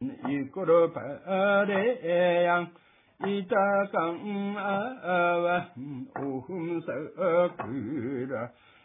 이끌어 바래양 이다강 아와 오흠사그라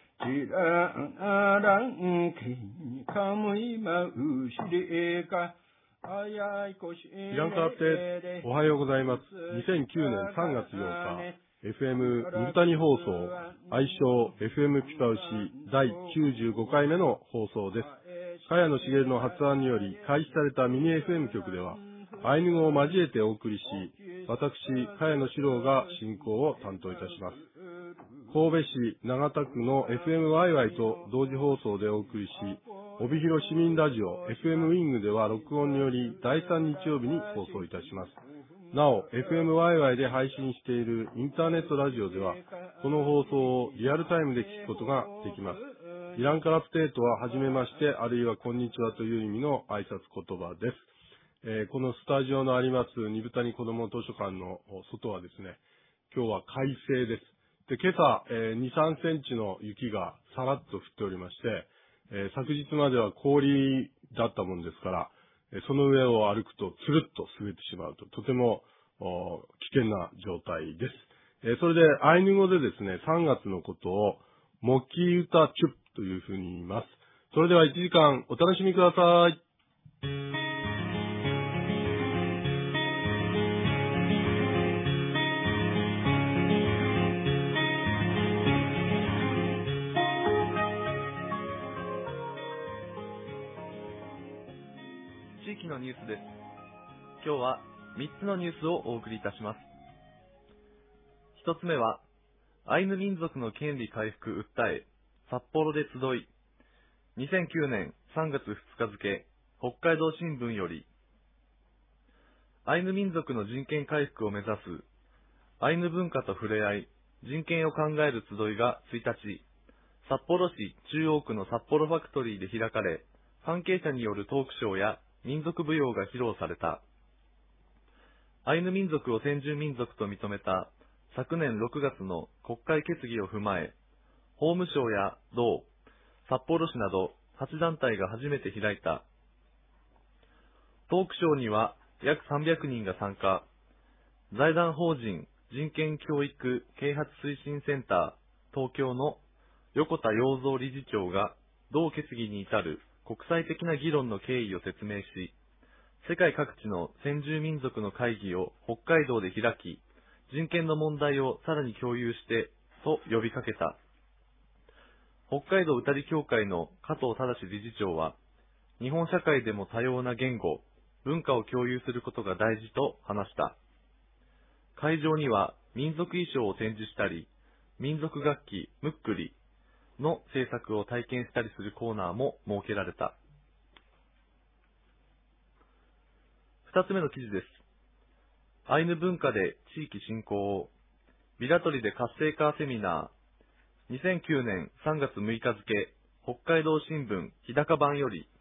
지라랑 기카무이 마우시리가 イランカラプテおはようございます。2009年3月8日、FM 水谷放送、愛称 FM ピパウシ第95回目の放送です。茅野茂の発案により開始されたミニ FM 局では、アイヌ語を交えてお送りし、私、茅野史郎が進行を担当いたします。神戸市長田区の FM ワイワイと同時放送でお送りし、帯広市民ラジオ FM ウィングでは録音により第3日曜日に放送いたします。なお、FM ワイワイで配信しているインターネットラジオでは、この放送をリアルタイムで聞くことができます。イランカラプテートははじめまして、あるいはこんにちはという意味の挨拶言葉です。このスタジオのあります二部谷子ども図書館の外はですね、今日は快晴です。で、今朝、2、3センチの雪がさらっと降っておりまして、昨日までは氷だったもんですから、その上を歩くとつるっと滑ってしまうとても危険な状態です。それでアイヌ語でですね、3月のことをモキウタチュップというふうに言います。それでは1時間お楽しみください。 地域のニュースです。今日は3つのニュースをお送りいたします。1つ目は、アイヌ民族の権利回復訴え、札幌で集い。2009年3月2日付、北海道新聞より、アイヌ民族の人権回復を目指す、アイヌ文化と触れ合い、人権を考える集いが1日、札幌市中央区の札幌ファクトリーで開かれ、関係者によるトークショーや民族舞踊が披露された。アイヌ民族を先住民族と認めた昨年6月の国会決議を踏まえ、法務省や道、札幌市など8団体が初めて開いた。トークショーには約300人が参加。財団法人人権教育啓発推進センター東京の横田洋三理事長が同決議に至る国際的な議論の経緯を説明し、世界各地の先住民族の会議を北海道で開き、人権の問題をさらに共有してと呼びかけた。北海道歌り協会の加藤忠理事長は、日本社会でも多様な言語、文化を共有することが大事と話した。会場には民族衣装を展示したり、民族楽器ムックリの制作を体験したりするコーナーも設けられた。二つ目の記事です。アイヌ文化で地域振興を、ビラトリで活性化セミナー、2009年3月6日付、北海道新聞日高版より、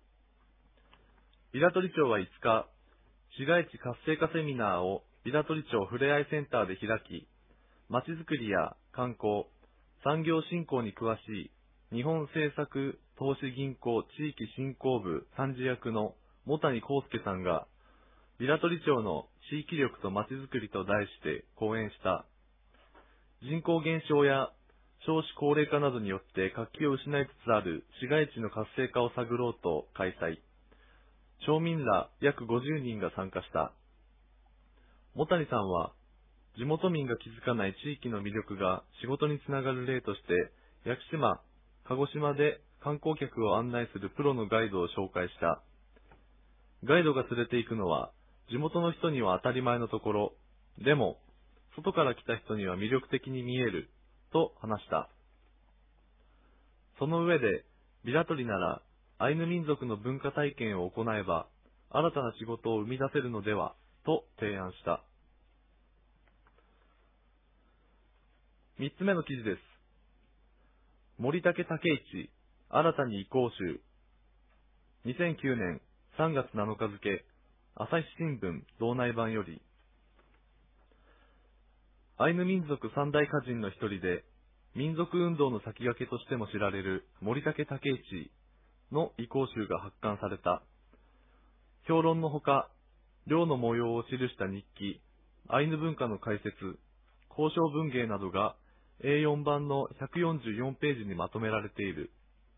ビラトリ町は5日、市街地活性化セミナーをビラトリ町ふれあいセンターで開き、まちづくりや観光、産業振興に詳しい日本政策投資銀行地域振興部参事役の茂谷康介さんが、ビラトリ町の地域力とまちづくりと題して講演した。人口減少や少子高齢化などによって活気を失いつつある市街地の活性化を探ろうと開催。町民ら約50人が参加した。茂谷さんは、地元民が気づかない地域の魅力が仕事につながる例として、屋久島、鹿児島で観光客を案内するプロのガイドを紹介した。ガイドが連れて行くのは、地元の人には当たり前のところ、でも、外から来た人には魅力的に見える、と話した。その上で、ビラトリなら、アイヌ民族の文化体験を行えば、新たな仕事を生み出せるのでは、と提案した。三つ目の記事です。森竹武一、新たに移行集。2009年3月7日付、朝日新聞道内版より、アイヌ民族三大歌人の一人で、民族運動の先駆けとしても知られる森竹武一の移行集が発刊された。 評論のほか、漁の模様を記した日記、アイヌ文化の解説、交渉文芸などが A4 版の144ページにまとめられている。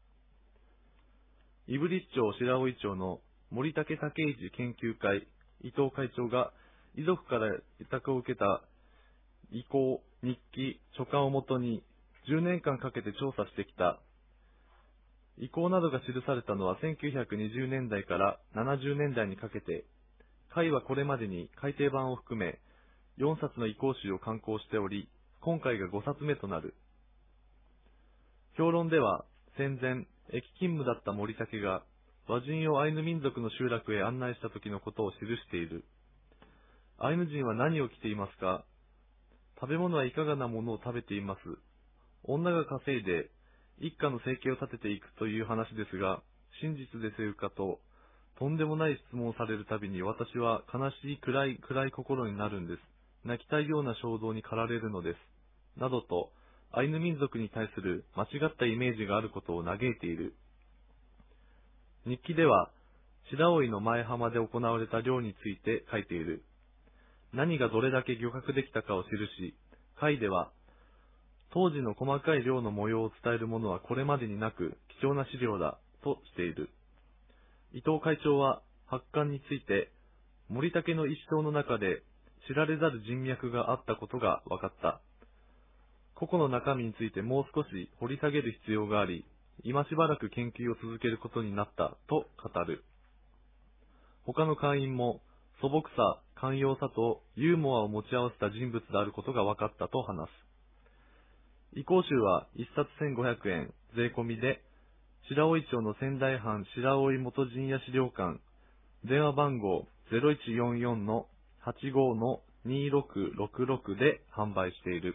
胆振町白老町の森竹武一研究会伊藤会長が遺族から委託を受けた遺構、日記、書簡をもとに10年間かけて調査してきた。遺構などが記されたのは1920年代から70年代にかけて、会はこれまでに改訂版を含め4冊の遺構集を刊行しており、今回が5冊目となる。評論では、戦前、駅勤務だった森竹が、和人をアイヌ民族の集落へ案内した時のことを記している。アイヌ人は何を着ていますか？食べ物はいかがなものを食べています。女が稼いで、一家の生計を立てていくという話ですが、真実でせうかと、とんでもない質問をされるたびに私は悲しい暗い心になるんです。泣きたいような衝動に駆られるのです。などと、アイヌ民族に対する間違ったイメージがあることを嘆いている。日記では、白老の前浜で行われた漁について書いている。何がどれだけ漁獲できたかを記し、会では、当時の細かい漁の模様を伝えるものはこれまでになく貴重な資料だ、としている。伊藤会長は、発刊について、森竹の一生の中で知られざる人脈があったことが分かった。個々の中身についてもう少し掘り下げる必要があり、今しばらく研究を続けることになったと語る。他の会員も素朴さ、寛容さとユーモアを持ち合わせた人物であることが分かったと話す。遺構集は1冊1500円、税込みで、白老町の仙台藩白老元陣屋資料館、電話番号 0144-85-2666 で販売している。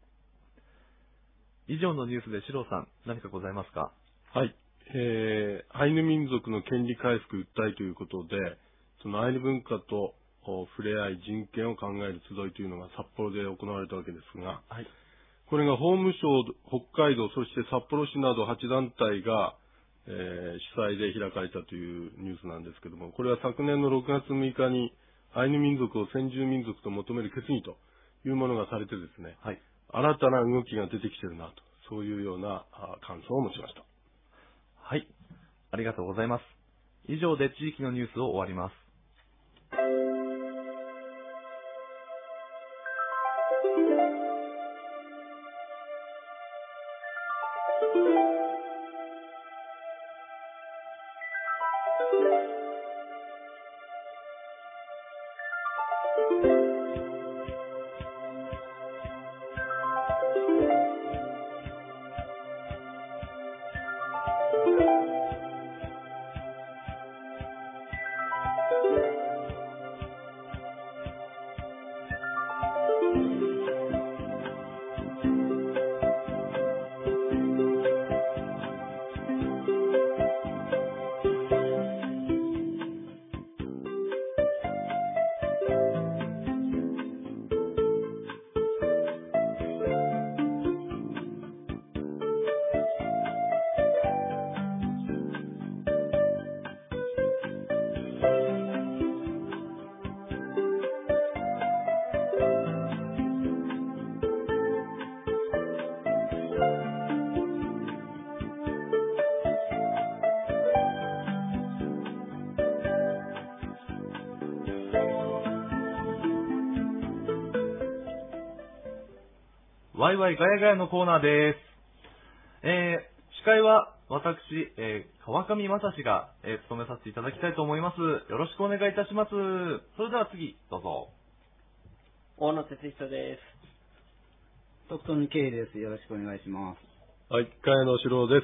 以上のニュースでシローさん、何かございますか？ はい。アイヌ民族の権利回復訴えということで、そのアイヌ文化と触れ合い人権を考える集いというのが札幌で行われたわけですが、 はい、 これが法務省、北海道、そして札幌市など8団体が、主催で開かれたというニュースなんですけども、これは昨年の6月6日にアイヌ民族を先住民族と求める決議というものがされてですね、 はい、 新たな動きが出てきているなと、そういうような感想を持ちました。 はい、ありがとうございます。以上で地域のニュースを終わります。ワイワイガヤガヤのコーナーです。司会は私、川上正史が、務めさせていただきたいと思います。よろしくお願いいたします。それでは次、どうぞ。 大野哲人です。徳富圭です。よろしくお願いします。 はい、茅野史郎です。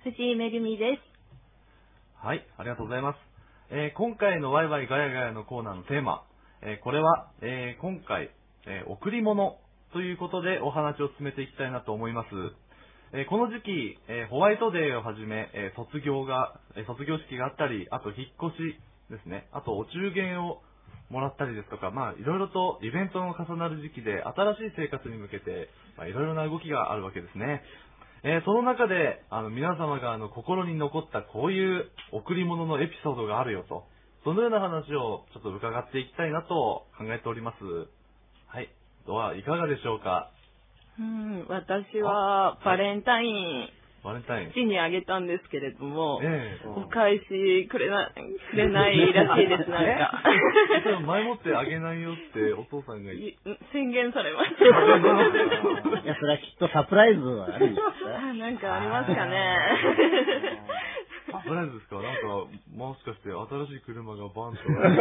藤井めぐみです。 はい、ありがとうございます。今回のワイワイガヤガヤのコーナーのテーマ、これは、今回、贈り物ということでお話を進めていきたいなと思います。この時期、ホワイトデーをはじめ、卒業式があったり、あと引っ越しですね、あとお中元をもらったりですとか、いろいろとイベントの重なる時期で新しい生活に向けて、いろいろな動きがあるわけですね。その中で、皆様が心に残ったこういう贈り物のエピソードがあるよとそのような話をちょっと伺っていきたいなと考えております。はい。では、いかがでしょうか？ 私はバレンタイン父にあげたんですけれども、お返しくれないらしいです、なんか。 前もってあげないよってお父さんが宣言されました。 いや、それはきっとサプライズはあるんですか？ なんかありますかね。 サプライズですか？なんか、もしかして新しい車がバンと。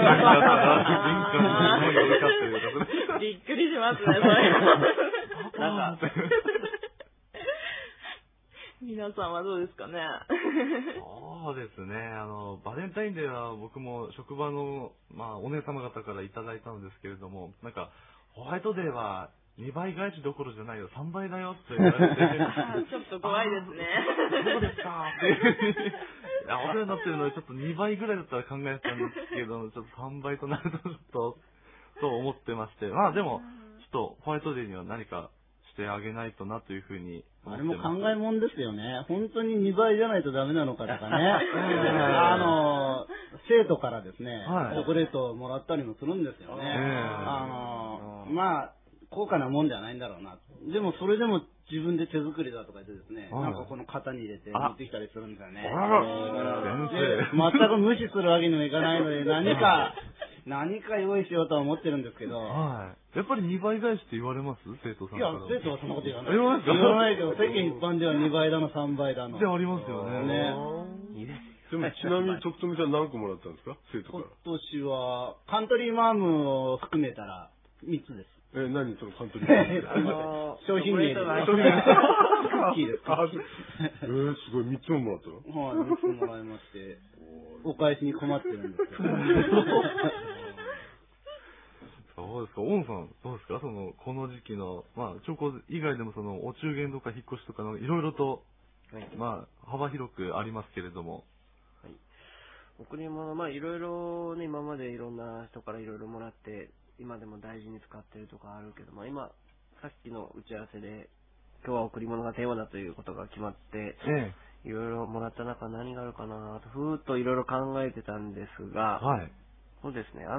びっくりしますね、それ。なんか。皆さんはどうですかね。 そうですね。バレンタインデーは僕も職場の、お姉様方からいただいたのですけれども、なんか、ホワイトデーは2倍返しどころじゃないよ、3倍だよって言われて。 ちょっと怖いですね。 そうですかっていう。お世話になってるので、ちょっと2倍ぐらいだったら考えたんですけど、ちょっと3倍となるとちょっと、と思ってまして。でも、ちょっとホワイトデーには何かしてあげないとなというふうに思ってます。 あれも考えもんですよね。本当に2倍じゃないとダメなのかとかね。生徒からですね、チョコレートをもらったりもするんですよね。高価なもんじゃないんだろうな。でもそれでも自分で手作りだとか言ってですね、なんかこの型に入れて持ってきたりするんですよね。全く無視するわけにもいかないので、何か用意しようとは思ってるんですけど。 やっぱり2倍返しって言われます？生徒さんから。 いや、生徒はそんなこと言わない。 言わないけど、世間一般では2倍だの、3倍だの。 でありますよね。 でもちなみに徳富さん何個もらったんですか？生徒から。 今年は、カントリーマームを含めたら3つです。 何そのカントリーマーム商品名で。クッキーです。 すごい、3つももらったの？ はい、3つもらいまして、お返しに困ってるんですよ。 そうですか。大野さん、どうですか？この時期の、チョコ以外でもお中元とか引っ越しとかいろいろと、幅広くありますけれども。 はい。贈り物、いろいろね、今までいろんな人からいろいろもらって、今でも大事に使ってるとかあるけど、今、さっきの打ち合わせで、今日は贈り物がテーマだということが決まって、いろいろもらった中何があるかなと、ふーっといろいろ考えてたんですが、そうですね、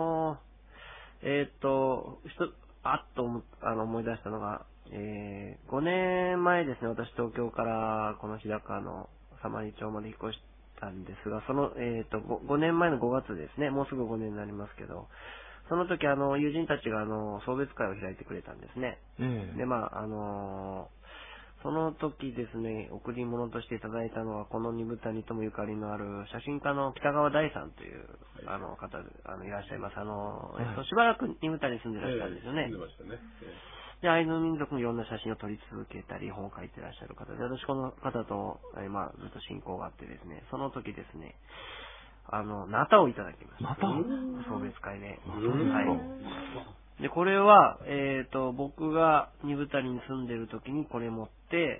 思い出したのが、5年前ですね、私東京からこの日高の様似町まで引っ越したんですが、5年前の5月ですね、もうすぐ5年になりますけど、その時友人たちが送別会を開いてくれたんですね。で、その時ですね、贈り物としていただいたのは、この二部谷ともゆかりのある写真家の北川大さんという方いらっしゃいます。しばらく二部谷に住んでらっしゃるんですよね。で、アイヌ民族のいろんな写真を撮り続けたり、本を書いてらっしゃる方で、私この方と、ずっと親交があってですね、その時ですね、ナタをいただきました。送別会で。で、これは、僕が二部谷に住んでる時にこれ持って、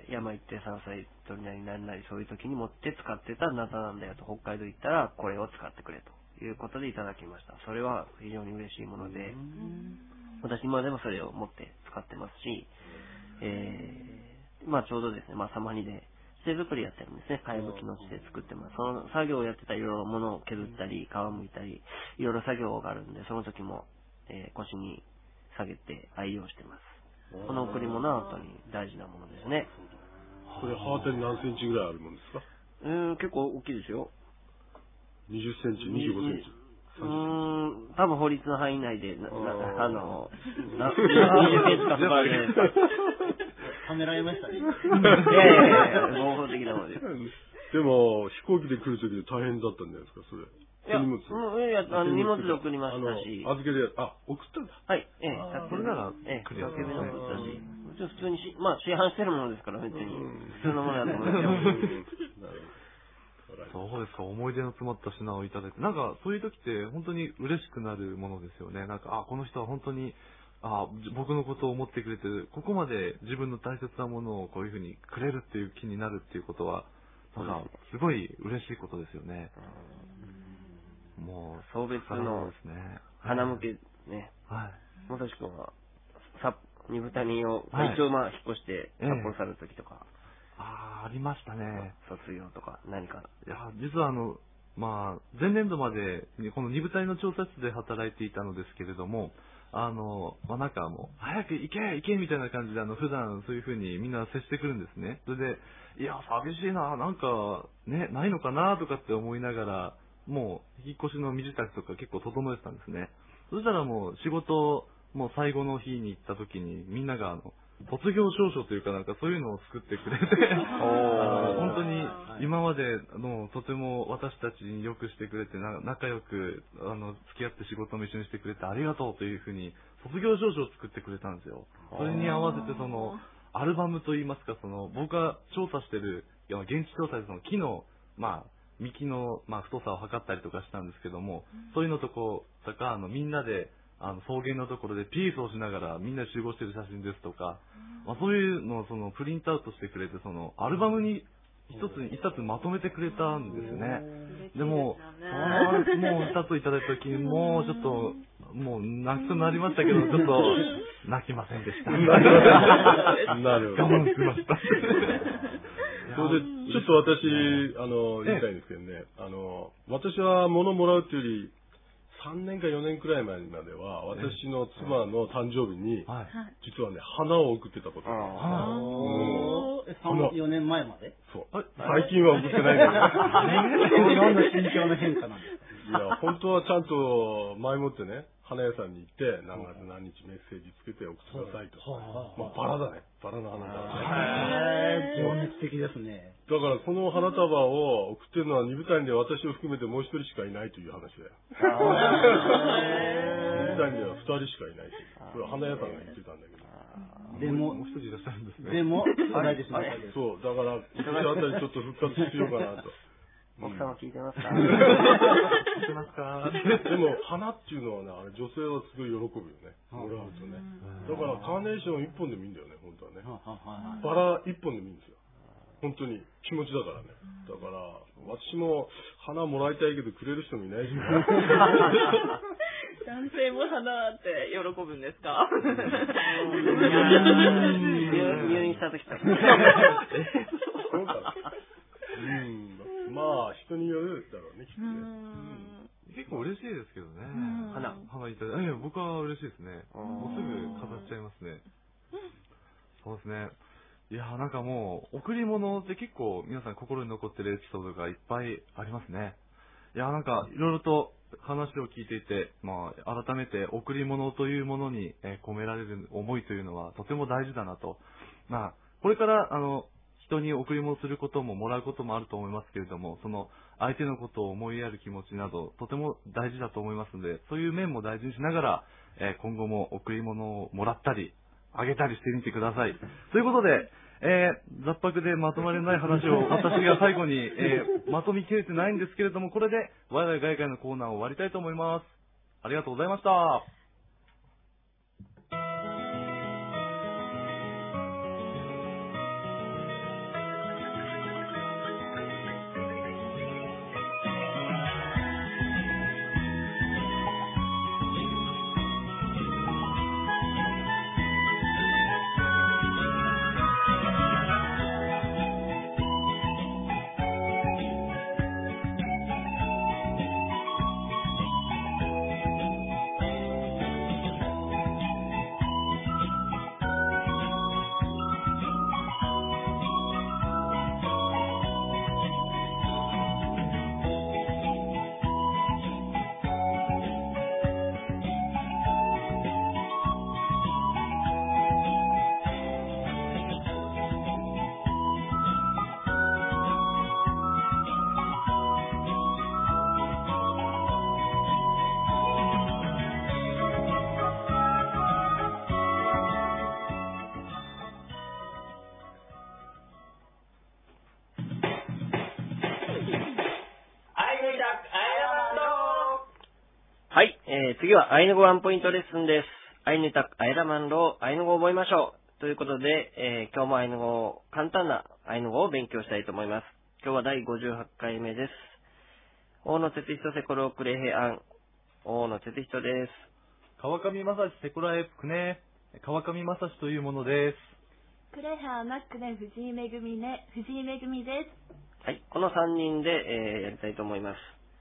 山行って山菜取りなりなんなりそういう時に持って使ってたナタなんだよと、北海道行ったらこれを使ってくれということでいただきました。それは非常に嬉しいもので、私今でもそれを持って使ってますし、ちょうどですね、サマニで、手作りやってるんですね。かやぶきの地で作ってます。その作業をやってたらいろいろ物を削ったり、皮むいたり、いろいろ作業があるんで、その時も、腰に下げて愛用してます。この贈り物は本当に大事なものですね。 これ刃当たり何センチぐらいあるもんですか？ 結構大きいですよ。 20センチ、25センチ。 多分法律の範囲内で、20センチかかるじゃないですか。 はめられましたね。 合法的なものです。 でも、飛行機で来るときで大変だったんじゃないですか、それ。 荷物で送りましたし。 預けで、送ったんだ。 はい。 これなら、 送ったし。普通に市販してるものですから、別に。普通のものだと思いますよ。 そうですか、思い出の詰まった品をいただいて、そういう時って本当に嬉しくなるものですよね。この人は本当に、僕のことを思ってくれてる、ここまで自分の大切なものをこういうふうにくれるっていう気になるっていうことは、すごい嬉しいことですよね。もう、 送別の花向けね。もさしくんは、二部谷を、一応引っ越して札幌される時とか。 ありましたね。 卒業とか何か。 いや、実はまあ、前年度まで、この2部隊の調査室で働いていたのですけれども、まあ、なんかもう、早く行けみたいな感じで、普段そういう風にみんな接してくるんですね。それで、いや、寂しいな、なんか、ね、ないのかなとかって思いながら、もう、引っ越しの身支度とか結構整えてたんですね。そしたらもう、仕事、もう最後の日に行った時に、みんなが卒業証書というかなんかそういうのを作ってくれて、本当に今までとても私たちによくしてくれて、仲良く付き合って仕事も一緒にしてくれてありがとうというふうに卒業証書を作ってくれたんですよ。それに合わせてアルバムといいますか、僕が調査してる、現地調査で木の、幹の、太さを測ったりとかしたんですけども、そういうのとか、みんなで、草原のところでピースをしながらみんな集合している写真ですとか、そういうのをプリントアウトしてくれて、アルバムに一冊まとめてくれたんですよね。でも、もう一ついただいた時に、もうちょっと、もう泣きそうになりましたけど、ちょっと泣きませんでした。 なるほど。 我慢しました。 それで、ちょっと私、言いたいんですけどね、私は物もらうっていうより、3年か4年くらい前までは、私の妻の誕生日に、実はね、花を送ってたことがある。 4年前まで？ そう。最近は送ってないんだけど。 いろんな心境の変化なんですか？ いや、本当はちゃんと前もってね、花屋さんに行って、何月何日メッセージつけて送ってくださいと。まあ、バラだね。バラの花束。 情熱的ですね。 だからこの花束を送ってるのは2部隊で私を含めてもう1人しかいないという話だよ。2部隊では2人しかいないし、それは花屋さんが言ってたんだけど。 でも、 もう一人いらっしゃるんですね。 でも、洗いでしまった。 そう、だから、今年あたりちょっと復活しようかなと。 奥様聞いてますか？ 聞いてますか？ でも、花っていうのはね、あれ女性はすごい喜ぶよね。もらうとね。だから、カーネーション1本でもいいんだよね、本当はね。バラ1本でもいいんですよ。本当に気持ちだからね。だから、私も花もらいたいけどくれる人もいないしね。 男性も花って喜ぶんですか？ 入院した時とか。 そうかな。まあ、人によるだろうね、きっとね。 結構嬉しいですけどね。花いただいて。僕は嬉しいですね。もうすぐ飾っちゃいますね。そうですね。いや、なんかもう、贈り物って結構皆さん心に残ってるエピソードがいっぱいありますね。いや、なんかいろいろと話を聞いていて、改めて贈り物というものに込められる思いというのはとても大事だなと。これから人に贈り物することももらうこともあると思いますけれども、その相手のことを思いやる気持ちなどとても大事だと思いますので、そういう面も大事にしながら、今後も贈り物をもらったりあげたりしてみてください。ということで、雑白でまとまりない話を私が最後に、まとめきれてないんですけれども、これで我々外界のコーナーを終わりたいと思います。ありがとうございました。 はい、次はアイヌ語ワンポイントレッスンです。アイヌタクアイラマンロー、アイヌ語を覚えましょう。ということで、今日もアイヌ語、簡単なアイヌ語を勉強したいと思います。今日は第58回目です。大野哲人セコロクレヘアン、大野哲人です。 川上正史セコラエプクネ、川上正史というものです。 クレハマックネ藤井めぐみね、藤井めぐみです。 はい、この3人で、やりたいと思います。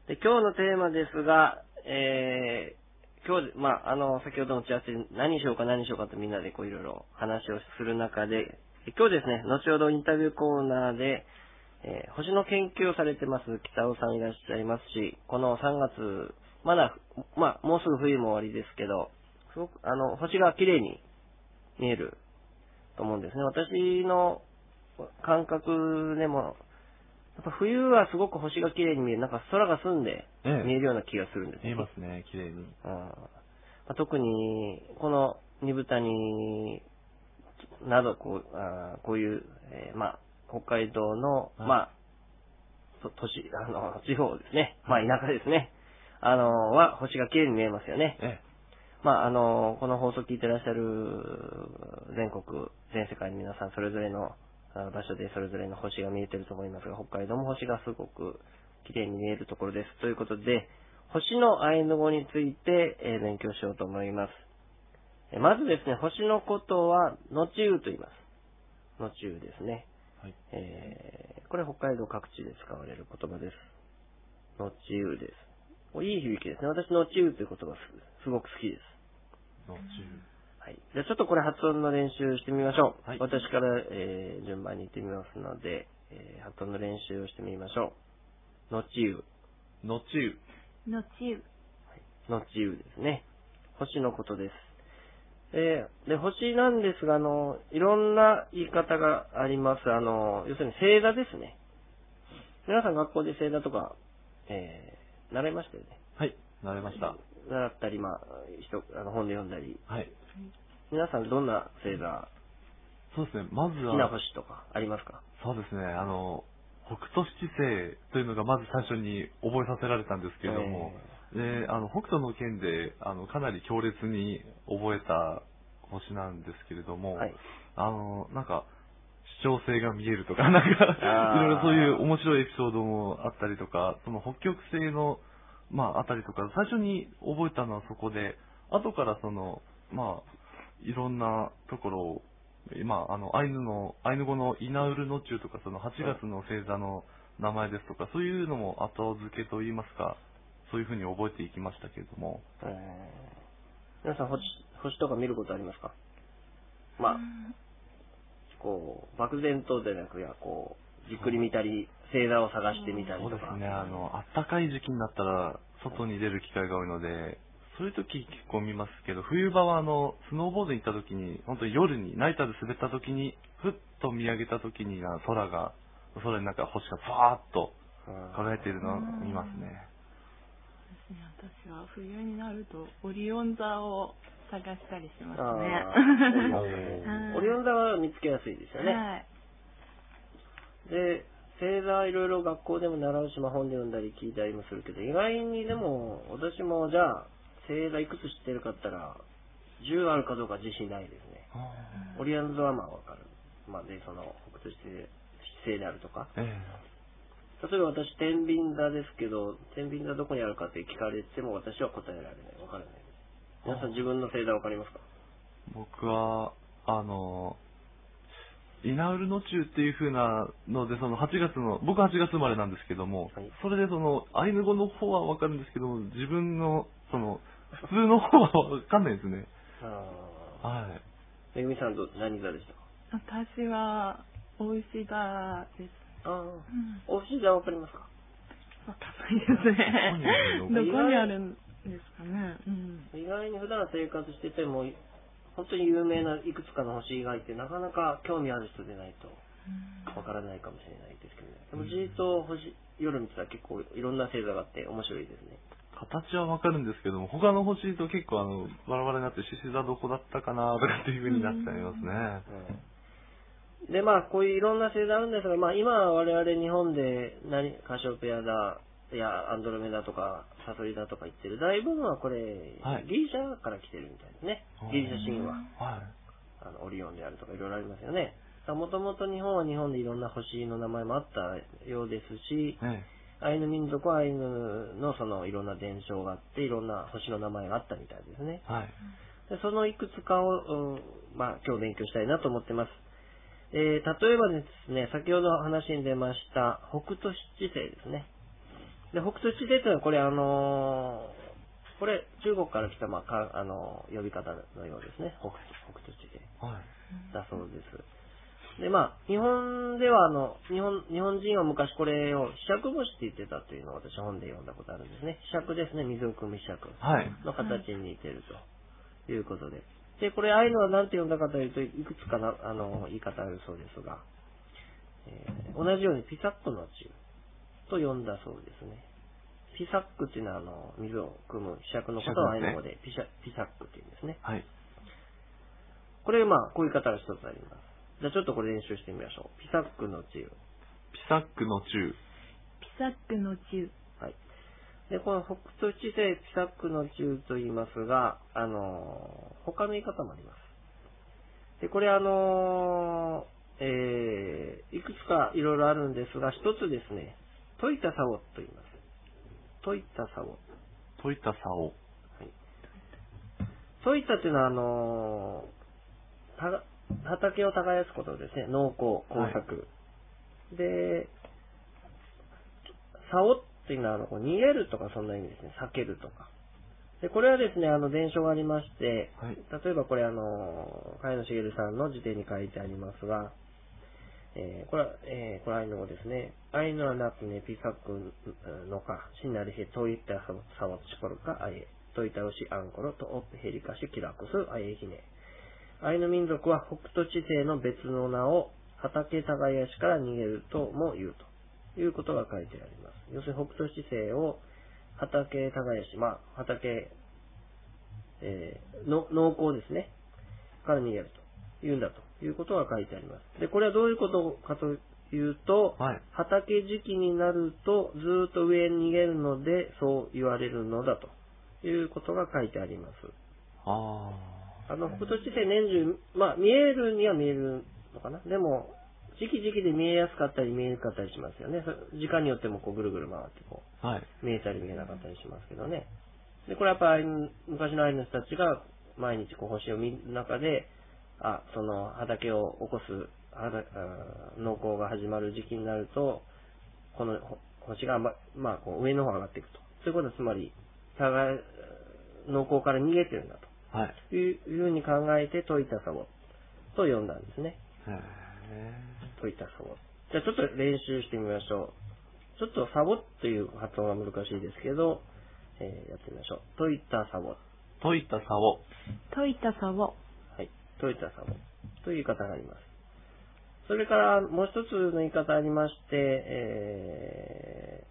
で、今日のテーマですが、今日、先ほどの打ち合わせで何しようかってみんなでこういろいろ話をする中で、今日ですね、後ほどインタビューコーナーで、星の研究をされてます北尾さんいらっしゃいますし、この3月、まだ、もうすぐ冬も終わりですけど、すごく、星が綺麗に見えると思うんですね。私の感覚でも、やっぱ冬はすごく星が綺麗に見える。なんか空が澄んで見えるような気がするんですね。見えますね、綺麗に。 特に、この二部谷など、こういう、北海道の、地方ですね。田舎ですね。は、星が綺麗に見えますよね。この放送聞いてらっしゃる全世界の皆さん、それぞれの場所でそれぞれの星が見えていると思いますが、北海道も星がすごく綺麗に見えるところです。ということで、星のアイヌ語について、勉強しようと思います。まずですね、星のことは、のちうと言います。のちうですね。はい、これ北海道各地で使われる言葉です。のちうです。いい響きですね。私、のちうという言葉すごく好きです。 のちう。 はい。じゃあちょっとこれ発音の練習してみましょう。はい、私から、順番に言ってみますので、発音の練習をしてみましょう。のちう。 のちう。 のちう。 のちうですね。星のことです。で、星なんですが、いろんな言い方があります。要するに星座ですね。皆さん学校で星座とか、習いましたよね。 はい、習いました。 習ったり、本で読んだり。 はい。 皆さんどんな星座、 そうですね、まずは。 好きな星とかありますか？ そうですね、北斗七星というのがまず最初に覚えさせられたんですけれども、で、北斗の拳で、かなり強烈に覚えた星なんですけれども、はい、なんか、主張性が見えるとか、なんか、いろいろそういう面白いエピソードもあったりとか、その北極星の、あたりとか、最初に覚えたのはそこで、後からいろんなところを、アイヌ語のイナウルノチュとか、その8月の星座の名前ですとか、そういうのも後付けといいますか、そういうふうに覚えていきましたけれども。 皆さん星とか見ることありますか？漠然とでなく、じっくり見たり、星座を探してみたりとか。 そうですね、暖かい時期になったら、外に出る機会が多いので、そういう時結構見ますけど、冬場はスノーボードに行った時に、本当に夜に、ナイターで滑った時に、ふっと見上げた時に空になんか星がファーッと輝いているのを見ますね。 私は冬になるとオリオン座を探したりしますね。 オリオン座は見つけやすいですよね。はい、で、星座いろいろ学校でも習うし、本で読んだり聞いたりもするけど、意外にでも私もじゃあ星座いくつ知ってるかって言ったら10あるかどうか自信ないですね。オリオン座はわかる。で、その北斗七星であるとか。例えば私、天秤座ですけど、天秤座どこにあるかって聞かれても私は答えられない。わからない。皆さん自分の星座わかりますか？ 僕は、イナウルノチュっていう風なので、僕は8月生まれなんですけども、はい、それでアイヌ語の方はわかるんですけども、自分の、普通の方はわかんないですね。 はい。めぐみさん何座でしたか？ 私は、お牛座です。 お牛座わかりますか？ わかんないですね。どこにあるんですかね。 意外に普段生活してても、本当に有名ないくつかの星がいて、なかなか興味ある人でないとわからないかもしれないですけどね。でもじっと夜見てたら結構いろんな星座があって面白いですね。 形はわかるんですけども、他の星と結構バラバラになって、獅子座どこだったかなとかっていう風になっちゃいますね。 で、こういういろんな星座あるんですが、今我々日本でカシオペアだやアンドロメダとかサソリだとか言ってる大部分はこれ、はい、ギリシャから来てるみたいですね。ギリシャ神話、はい、オリオンであるとかいろいろありますよね。もともと日本は日本でいろんな星の名前もあったようですし、アイヌ民族はアイヌのいろんな伝承があっていろんな星の名前があったみたいですね。はい、でそのいくつかを、今日勉強したいなと思ってます。例えばですね、先ほど話に出ました北斗七星ですね。 で、北斗七星というのはこれこれ中国から来た、呼び方のようですね。北斗七星。はい。だそうです。で、日本では日本人は昔これを柄杓星って言ってたというのを私本で読んだことあるんですね。柄杓ですね。水を汲む柄杓の形に似てるということで。で、これ、ああいうのは何て呼んだかというと、いくつか言い方あるそうですが、同じようにピサックの中と呼んだそうですね。ピサックっていうのは水を汲む柄杓のことをアイヌ語でピサックっていうんですね。はい。これこういう方が一つあります。じゃあちょっとこれ練習してみましょう。ピサックの中。 ピサックの中。 ピサックの中。 はい。で、この北斗七星ピサックの中と言いますが、他の言い方もあります。で、これいくつかいろいろあるんですが、一つですね、トイタサオと言います。トイタサオ。 トイタサオ。はい。 トイタというのは、畑を耕すことですね。農耕、工作。はい、で、サオっていうのは、逃げるとかそんな意味ですね。避けるとか。で、これはですね、伝承がありまして、はい、例えばこれ茅野茂さんの辞典に書いてありますが、これはアイヌ語ですね。アイヌはなくね、ピサックのか、シナリヘトイタサワチコルか、アエ、トイタウシアンコロとオッペヘリカシキラクス、アエヒネ。アイヌ民族は北斗七星の別の名を畑耕しから逃げるとも言うということが書いてあります。要するに北斗七星を畑耕し、畑、農耕ですね。から逃げると言うんだということが書いてあります。で、これはどういうことかというと、はい、畑時期になるとずーっと上に逃げるので、そう言われるのだということが書いてあります。北斗七星年中、見えるには見えるのかな。でも、時期で見えやすかったり見えなかったりしますよね。時間によってもぐるぐる回ってはい、見えたり見えなかったりしますけどね。で、これやっぱり昔のアイヌの人たちが毎日星を見る中で、その畑を起こす農耕が始まる時期になると、この星が上の方上がっていくと。そういうことはつまり、農耕から逃げてるんだと。はい。いうふうに考えて、トイタサボと呼んだんですね。トイタサボ。じゃあちょっと練習してみましょう。ちょっとサボという発音が難しいですけど、やってみましょう。トイタサボ。 トイタサボ。 トイタサボ。 はい。トイタサボ。という言い方があります。それからもう一つの言い方ありまして、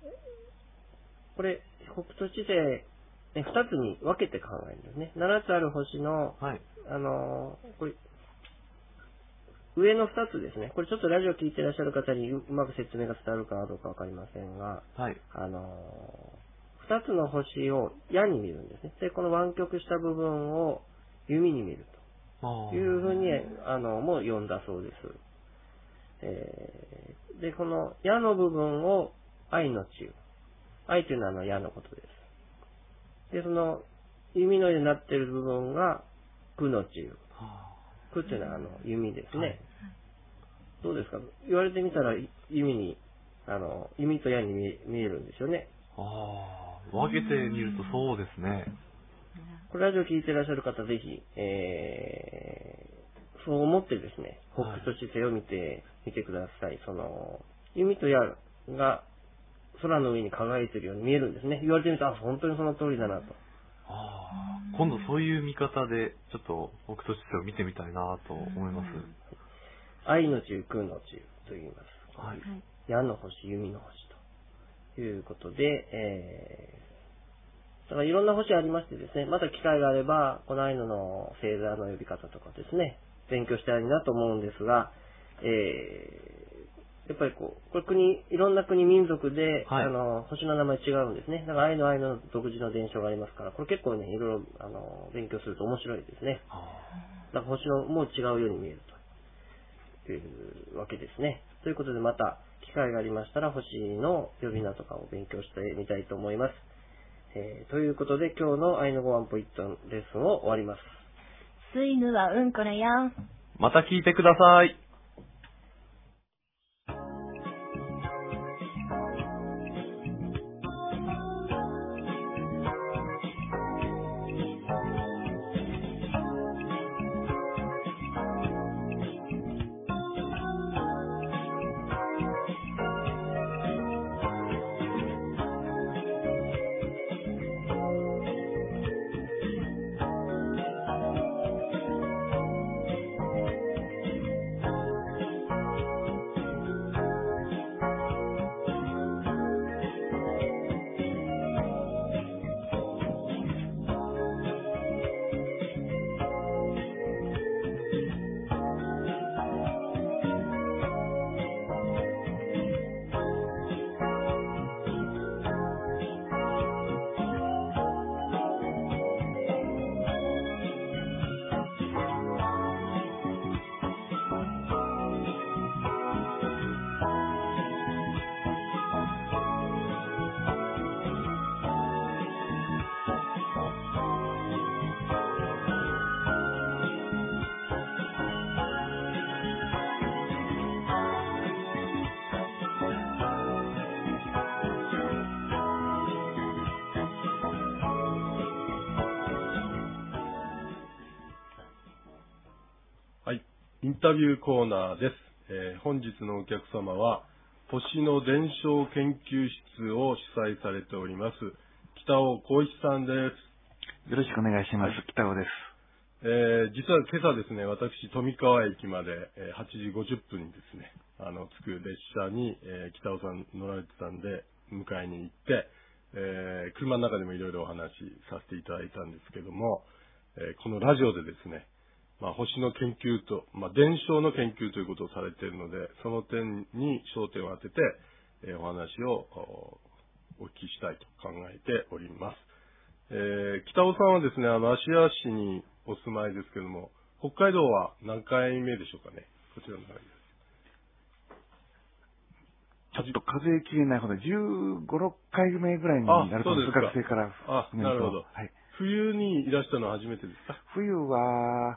これ、北斗七星、二つに分けて考えるんですね。7つある星の、はい、これ、上の2つですね。これちょっとラジオ聞いていらっしゃる方にうまく説明が伝わるかどうかわかりませんが、はい、2つの星を矢に見るんですね。で、この湾曲した部分を弓に見るというふうに、もう呼んだそうです。で、この矢の部分を愛の中。愛というのは矢のことです。で、その弓のようになっている部分が空の中。空というのは弓ですね。はい、どうですか？言われてみたら弓と矢に見えるんですよね。 分けてみるとそうですね。 これラジオ聞いていらっしゃる方、ぜひ、そう思ってですね、北斗七星を見てください。その、弓と矢が空の上に輝いているように見えるんですね。言われてみたら、本当にその通りだなと。 今度そういう見方で、ちょっと北斗七星を見てみたいなと思います。 愛の中、空の中と言います。はい。矢の星、弓の星ということで、だからいろんな星ありましてですね、また機会があれば、このアイヌの星座の呼び方とかですね、勉強したいなと思うんですが、やっぱりこれいろんな国民族で、はい、星の名前違うんですね。だからアイヌの独自の伝承がありますから、これ結構ね、いろいろ勉強すると面白いですね。だから星のも違うように見えるというわけですね。ということでまた機会がありましたら星の呼び名とかを勉強してみたいと思います。ということで今日のアイヌ語ワンポイントレッスンを終わります。 スイヌはこれやん。 また聞いてください。 インタビューコーナーです。本日のお客様は、星の伝承研究室を主催されております、北尾光一さんです。 よろしくお願いします。北尾です。 実は今朝ですね、私、富川駅まで8時50分にですね、着く列車に北尾さん乗られてたんで、迎えに行って、車の中でもいろいろお話しさせていただいたんですけども、このラジオでですね、星の研究と、伝承の研究ということをされているので、その点に焦点を当てて、お話をお聞きしたいと考えております。北尾さんはですね、芦屋市にお住まいですけども、北海道は何回目でしょうかね。こちらの中です。 ちょっと数えきれないほど、15、6回目ぐらいになると思います。学生から。 なるほど。はい。冬にいらしたのは初めてですか？ 冬は、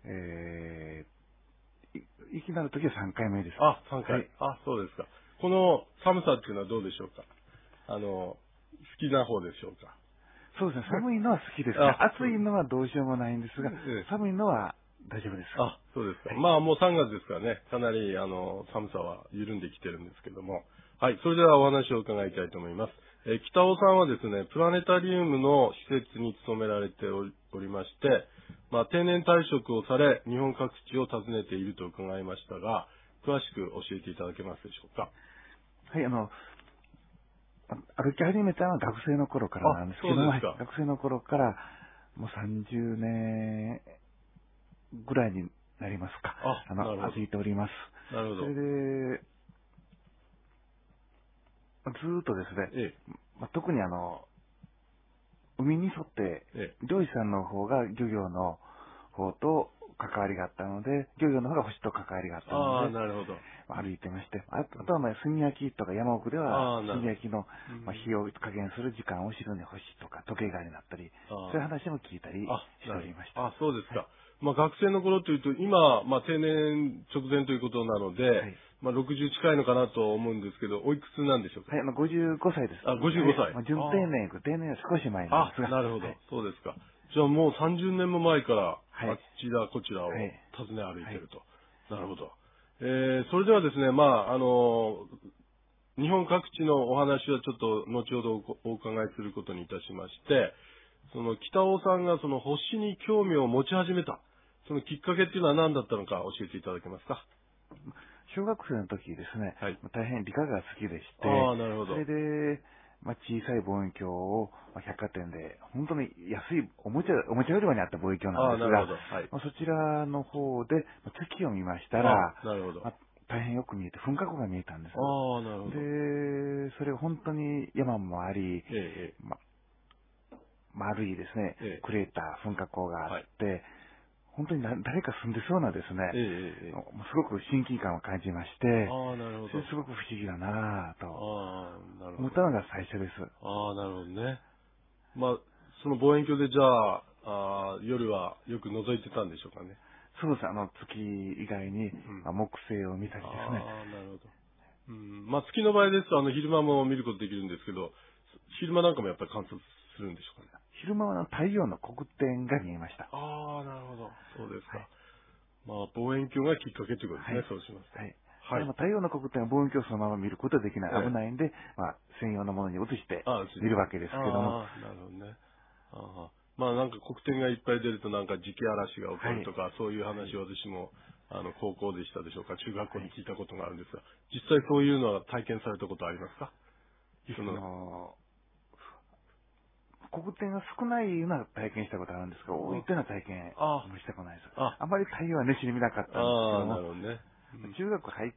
いきなる時は3回目です。 3回。はい、そうですか。この寒さっていうのはどうでしょうか？好きな方でしょうか？ そうですね。寒いのは好きですね。暑いのはどうしようもないんですが、寒いのは大丈夫です。 そうですか。もう3月ですからね、かなり寒さは緩んできてるんですけども。はい、それではお話を伺いたいと思います。北尾さんはですね、プラネタリウムの施設に勤められておりまして、定年退職をされ、日本各地を訪ねていると伺いましたが、詳しく教えていただけますでしょうか。 はい、歩き始めたのは学生の頃からなんですけども、学生の頃からもう30年ぐらいになりますか。歩いております。 なるほど。 それで、ずーっとですね、特に海に沿って、漁師さんの方が漁業の方と関わりがあったので、漁業の方が星と関わりがあったので、 なるほど。 歩いてまして、あとは炭焼きとか山奥では、炭焼きの火を加減する時間を知るに星とか時計がになったり、そういう話も聞いたりしておりました。 そうですか。学生の頃というと、今、定年直前ということなので、60近いのかなと思うんですけど、おいくつなんでしょうか？ はい、55歳です。 55歳。 準定年、定年は少し前なんですが。 なるほど。そうですか。じゃあもう30年も前から、あちらこちらを訪ね歩いていると。なるほど。それではですね、日本各地のお話はちょっと後ほどお伺いすることにいたしまして、その北尾さんがその星に興味を持ち始めた、そのきっかけっていうのは何だったのか教えていただけますか？ 小学生の時ですね、大変理科が好きでして、 なるほど。 それで、小さい望遠鏡を百貨店で、本当に安いおもちゃ売り場にあった望遠鏡なんですが、そちらの方で月を見ましたら、大変よく見えて、噴火口が見えたんです。 なるほど。 で、それが本当に山もあり、丸いですね、クレーター、噴火口があって、本当に誰か住んでそうなですね、すごく親近感を感じまして、すごく不思議だなぁと思ったのが最初です。 なるほどね。その望遠鏡でじゃあ、夜はよく覗いてたんでしょうかね。 そうです。月以外に、木星を見たりですね。 なるほど。月の場合ですと、昼間も見ることできるんですけど、昼間なんかもやっぱり観察するんでしょうかね。 昼間は太陽の黒点が見えました。 なるほど。そうですか。望遠鏡がきっかけということですね、そうしますと。 太陽の黒点は望遠鏡をそのまま見ることはできない。危ないんで、専用のものに移して見るわけですけども。 なるほどね。なんか黒点がいっぱい出るとなんか磁気嵐が起こるとか、そういう話を私も高校でしたでしょうか、中学校に聞いたことがあるんですが、実際そういうのは体験されたことありますか？ 黒点が少ないような体験したことあるんですが、多いというような体験したことないです。あまり太陽は熱心に見なかったんですけども、中学入って、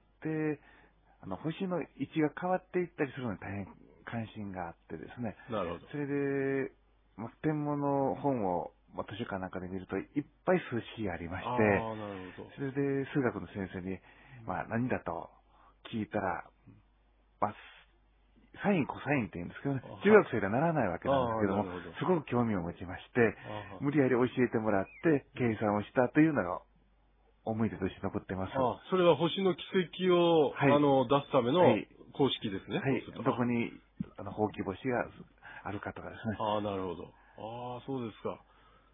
星の位置が変わっていったりするのに大変関心があってですね。 なるほど。 それで、天文の本を図書館なんかで見るといっぱい数式がありまして、それで数学の先生に、何だと聞いたら、サイン、コサインって言うんですけどね、中学生ではならないわけなんですけども、すごく興味を持ちまして、無理やり教えてもらって計算をしたというのが思い出として残ってます。 それは星の軌跡を、出すための公式ですね。 どこにほうき星があるかとかですね。 なるほど。そうですか。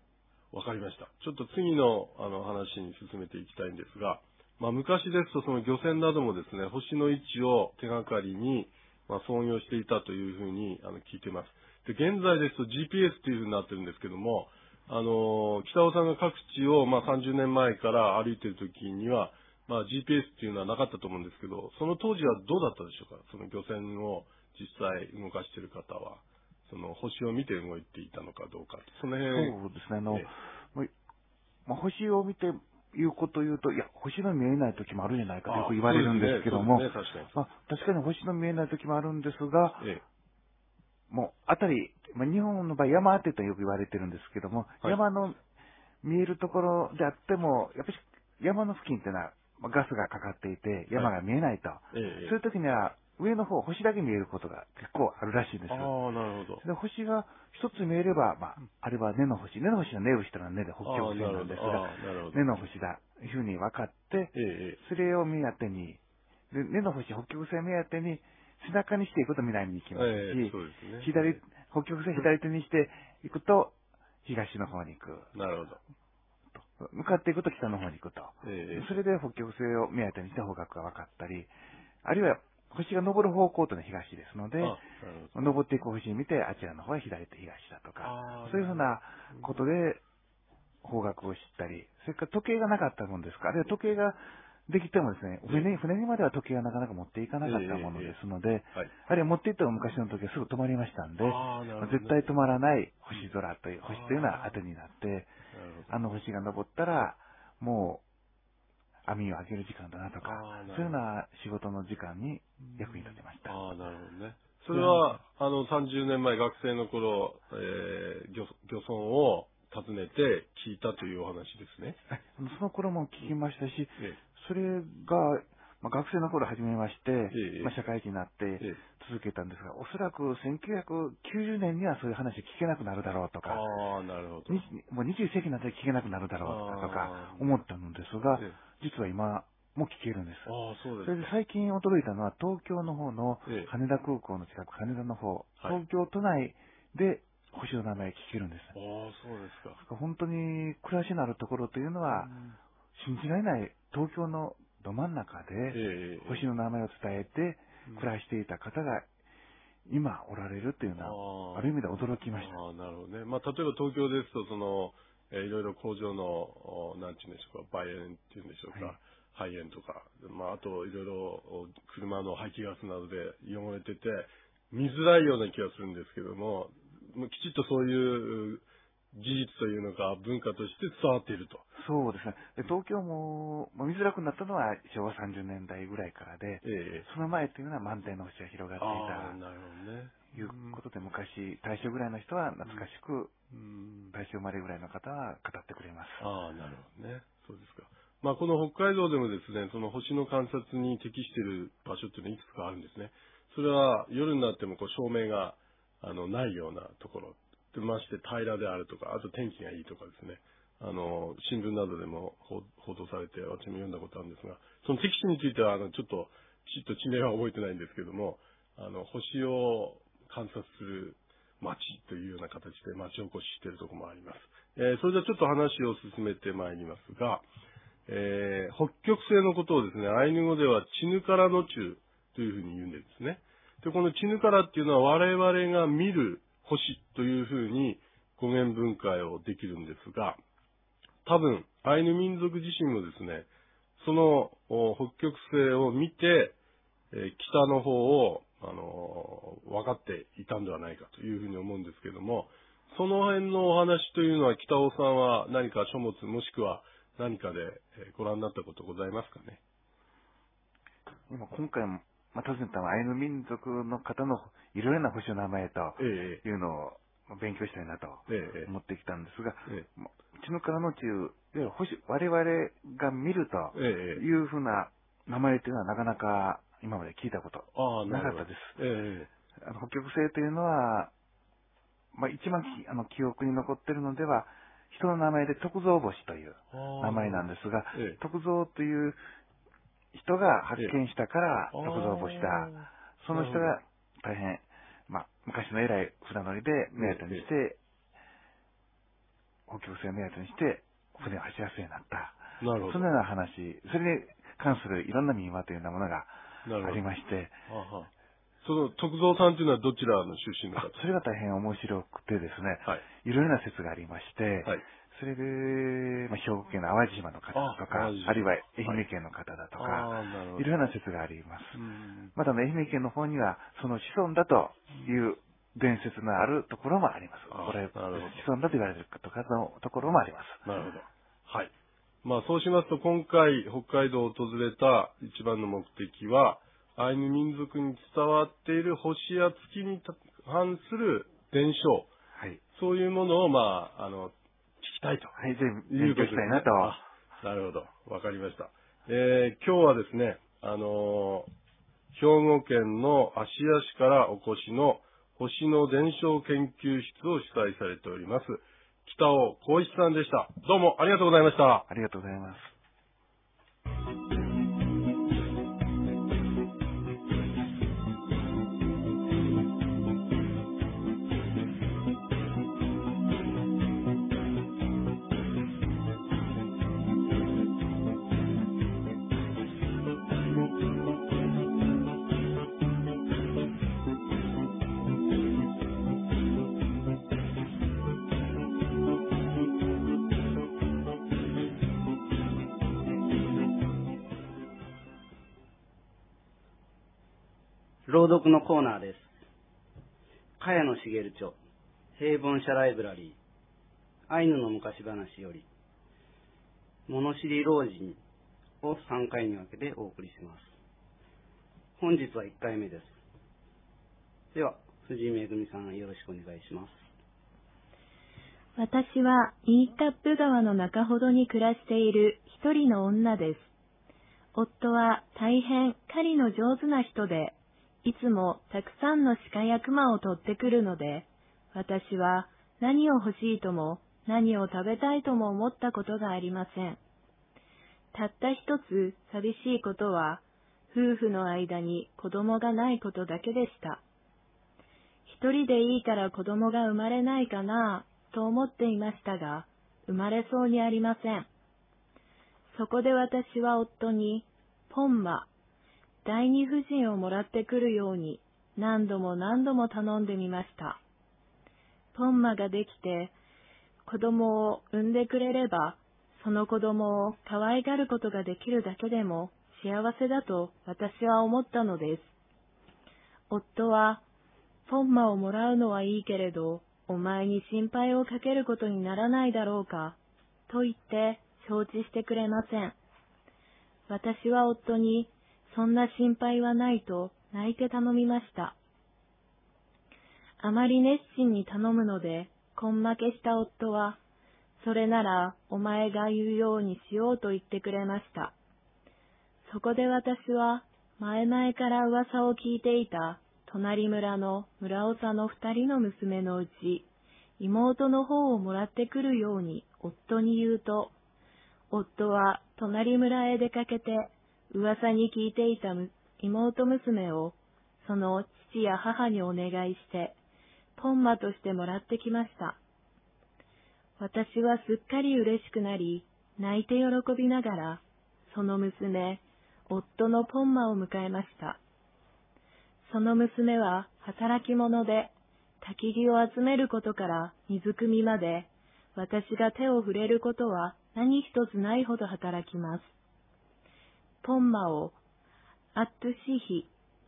わかりました。ちょっと次の話に進めていきたいんですが、昔ですとその漁船などもですね、星の位置を手がかりに、操業していたというふうに聞いています。で、現在ですと GPS というふうになってるんですけども、北尾さんが各地を30年前から歩いている時には、GPS っていうのはなかったと思うんですけど、その当時はどうだったでしょうか？その漁船を実際動かしている方は、その星を見て動いていたのかどうか。その辺。 そうですね。星を見ていうことを言うと、いや、星の見えない時もあるじゃないかとよく言われるんですけども、確かに星の見えない時もあるんですが、もう、あたり、日本の場合山当てとよく言われてるんですけども、山の見えるところであっても、やっぱり山の付近っていうのは、ガスがかかっていて、山が見えないと。そういう時には、上の方、星だけ見えることが結構あるらしいんです。 なるほど。 で、星が一つ見えれば、あれは根の星。根の星は根をしたら根で北極星なんですが、根の星だ、というふうに分かって、それを目当てに、で根の星、北極星を目当てに、背中にしていくと南に行きますし、北極星左手にしていくと、東の方に行く。 なるほど。 向かっていくと北の方に行くと。それで北極星を目当てにした方角が分かったり、あるいは星が昇る方向というのは東ですので、昇っていく星を見て、あちらの方は左と東だとか、そういうふうなことで方角を知ったり、それから時計がなかったものですから、あるいは時計ができてもですね、船にまでは時計がなかなか持っていかなかったものですので、あるいは持っていっても昔の時はすぐ止まりましたんで、絶対止まらない星空という、星というのは当てになって、あの星が昇ったら、もう網を上げる時間だなとか、そういうような仕事の時間に役に立てました。 なるほどね。それは、30年前学生の頃、漁村を訪ねて聞いたというお話ですね。 その頃も聞きましたし、それが、学生の頃始めまして、社会人になって続けたんですが、おそらく1990年にはそういう話聞けなくなるだろうとか、 なるほど。 もう21世紀になって聞けなくなるだろうとか思ったのですが、実は今も聞けるんです。 そうです。 それで最近驚いたのは、東京の方の羽田空港の近く、羽田の方、東京都内で星の名前聞けるんです。 そうですか。 本当に暮らしのあるところというのは、信じられない、東京のど真ん中で星の名前を伝えて暮らしていた方が今おられるというのは、ある意味で驚きました。 なるほどね。例えば東京ですと、いろいろ工場の、なんていうんでしょうか、売煙っていうんでしょうか、排煙とか、あといろいろ車の排気ガスなどで汚れてて、見づらいような気がするんですけども、きちっとそういう事実というのか文化として伝わっていると。 そうですね。で東京も見づらくなったのは昭和30年代ぐらいからで、その前というのは満天の星が広がっていた。 なるほどね。 いうことで、昔、大正ぐらいの人は懐かしく、大正生まれぐらいの方は語ってくれます。 なるほどね。そうですか。この北海道でもですね、その星の観察に適している場所っていうのはいくつかあるんですね。それは夜になっても照明がないようなところ。でまして平らであるとか、あと天気がいいとかですね。新聞などでも報道されて、私も読んだことあるんですが、その適地については、ちょっときちっと地名は覚えてないんですけども、星を観察する町というような形で町おこししているところもあります。それではちょっと話を進めてまいりますが、北極星のことをですね、アイヌ語ではチヌカラノチュというふうに言うんですね。で、このチヌカラっていうのは我々が見る星というふうに語源分解をできるんですが、多分、アイヌ民族自身もですね、その北極星を見て、北の方を分かっていたんではないかというふうに思うんですけども、その辺のお話というのは北尾さんは何か書物もしくは何かでご覧になったことございますかね。 今回も訪ねたアイヌ民族の方のいろいろな星の名前というのを勉強したいなと思ってきたんですが、チヌカラノチュ、我々が見るというふうな名前というのはなかなか今まで聞いたことなかったです。北極星というのは、一番記憶に残っているのでは、人の名前で徳蔵星という名前なんですが、徳蔵という人が発見したから徳蔵星だ。その人が大変、昔の偉い船乗りで目当てにして、 補給船を目当てにして船を走らせるようになった。 なるほど。 そのような話、それに関するいろんな民話というようなものがありまして、 その徳蔵さんというのはどちらの出身の方？ それが大変面白くてですね、いろいろな説がありまして、それで、兵庫県の淡路島の方とか、あるいは愛媛県の方だとか、いろいろな説があります。また、愛媛県の方には、その子孫だという伝説のあるところもあります。これ、子孫だと言われるとかのところもあります。 なるほど。はい。そうしますと、今回、北海道を訪れた一番の目的は、アイヌ民族に伝わっている星や月に関する伝承、そういうものを、聞きたいと。 ぜひ勉強したいなと。 なるほど。わかりました。今日はですね、兵庫県の芦屋市からお越しの星の伝承研究室を主催されております、北尾光一さんでした。どうもありがとうございました。 ありがとうございます。 朗読のコーナーです。茅野茂著平凡社ライブラリーアイヌの昔話より物知り老人を3回に分けてお送りします。本日は1回目です。では藤井めぐみさん、よろしくお願いします。 私はイーカップ川の中ほどに暮らしている一人の女です。夫は大変狩りの上手な人で、いつもたくさんの鹿や熊を取ってくるので、私は何を欲しいとも何を食べたいとも思ったことがありません。たった一つ寂しいことは、夫婦の間に子供がないことだけでした。一人でいいから子供が生まれないかなと思っていましたが、生まれそうにありません。そこで私は夫に、ポンマ、第二夫人をもらってくるように何度も頼んでみました。ポンマができて子供を産んでくれれば、その子供を可愛がることができるだけでも幸せだと私は思ったのです。夫は、ポンマをもらうのはいいけれど、お前に心配をかけることにならないだろうか、と言って承知してくれません。私は夫に、そんな心配はないと泣いて頼みました。あまり熱心に頼むので、根負けした夫は、それならお前が言うようにしようと言ってくれました。そこで私は、前々から噂を聞いていた隣村の村長の2人の娘のうち、妹の方をもらってくるように夫に言うと、夫は隣村へ出かけて、噂に聞いていた妹娘をその父や母にお願いして、ポンマとしてもらってきました。私はすっかり嬉しくなり、泣いて喜びながら、その娘、夫のポンマを迎えました。その娘は働き者で、焚き木を集めることから水汲みまで、私が手を触れることは何一つないほど働きます。ポンマをアットシヒ、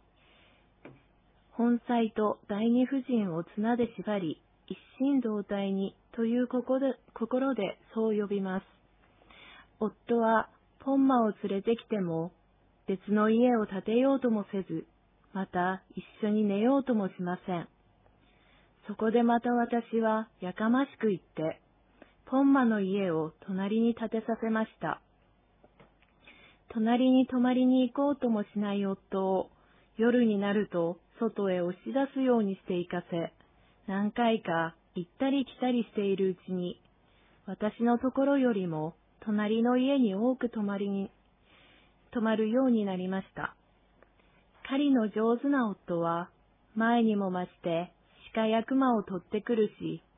本妻と第二夫人を綱で縛り、一心同体にという心でそう呼びます。夫はポンマを連れてきても、別の家を建てようともせず、また一緒に寝ようともしません。そこでまた私はやかましく言って、ポンマの家を隣に建てさせました。隣に泊まりに行こうともしない夫を、夜になると外へ押し出すようにして行かせ、何回か行ったり来たりしているうちに、私のところよりも隣の家に多く泊まるようになりました。狩りの上手な夫は、前にも増して鹿や熊を取ってくるし、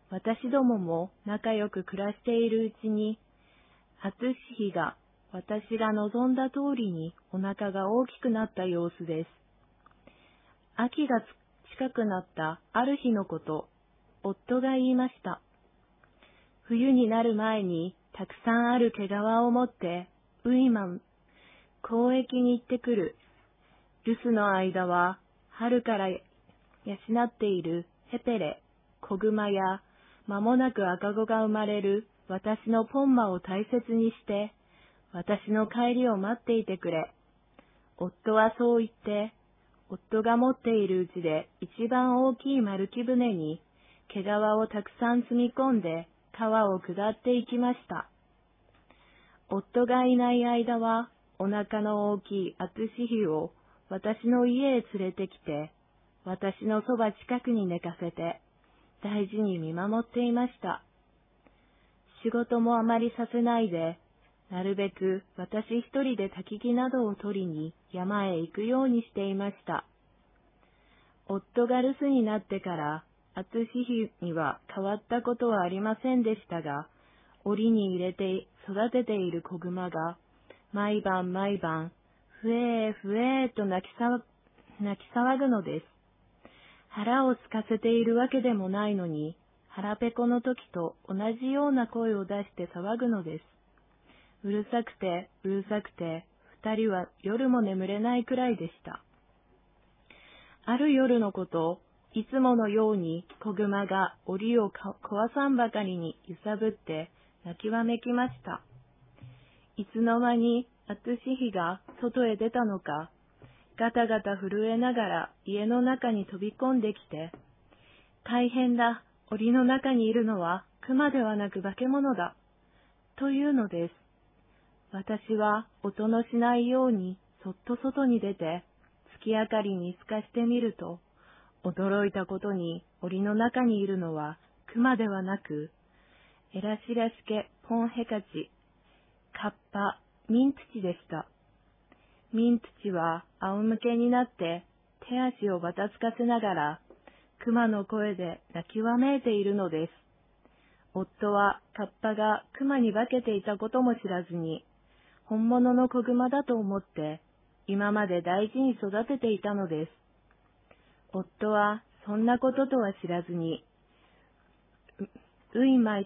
私どもも仲良く暮らしているうちに、篤姫が私が望んだ通りにお腹が大きくなった様子です。秋が近くなったある日のこと、夫が言いました。冬になる前にたくさんある毛皮を持って、ウイマン、交易に行ってくる。留守の間は、春から養っているヘペレ、子熊や、間もなく赤子が生まれる私のポンマを大切にして、私の帰りを待っていてくれ。夫はそう言って、夫が持っているうちで一番大きい丸木舟に毛皮をたくさん積み込んで川を下っていきました。夫がいない間はお腹の大きい篤姫を私の家へ連れてきて、私のそば近くに寝かせて大事に見守っていました。仕事もあまりさせないで、なるべく私一人で焚き木などを取りに山へ行くようにしていました。夫が留守になってから篤姫には変わったことはありませんでしたが、檻に入れて育てている子熊が毎晩毎晩ふえーふえーと泣き騒ぐのです。腹を空かせているわけでもないのに、腹ペコの時と同じような声を出して騒ぐのです。うるさくて、うるさくて、二人は夜も眠れないくらいでした。ある夜のこと、いつものように子熊が檻を壊さんばかりに揺さぶって泣きわめきました。いつの間に篤姫が外へ出たのか、ガタガタ震えながら家の中に飛び込んできて、大変だ、檻の中にいるのは熊ではなく化け物だ、というのです。私は音のしないようにそっと外に出て、月明かりに透かしてみると、驚いたことに檻の中にいるのは熊ではなく、エラシラシケポンヘカチ、カッパ、ミンツチでした。ミンツチは仰向けになって手足をばたつかせながら、熊の声で泣きわめいているのです。夫はカッパが熊に化けていたことも知らずに、本物の子熊だと思って、今まで大事に育てていたのです。夫はそんなこととは知らずに、ウイマ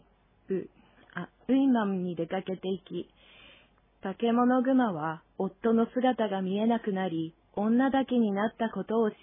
ンに出かけていき、化け物熊は夫の姿が見えなくなり、女だけになったことを知って、